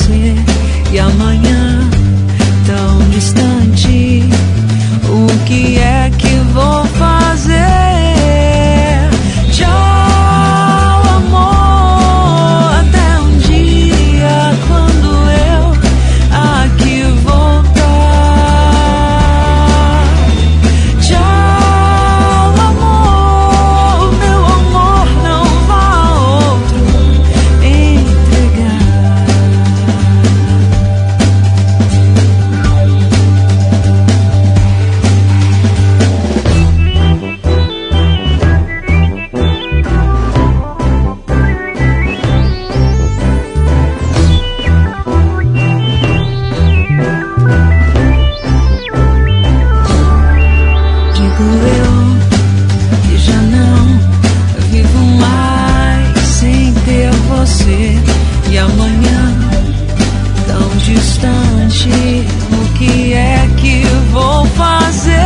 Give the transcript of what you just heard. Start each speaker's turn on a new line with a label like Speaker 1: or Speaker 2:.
Speaker 1: você. E amanhã, tão distante, o que é que vou fazer? Tchau, amor, até um dia quando eu aqui voltar. Tchau, amor, meu amor, não vá a outro entregar. Digo eu que já não vivo mais sem ter você. E amanhã, tão distante, o que é que vou fazer?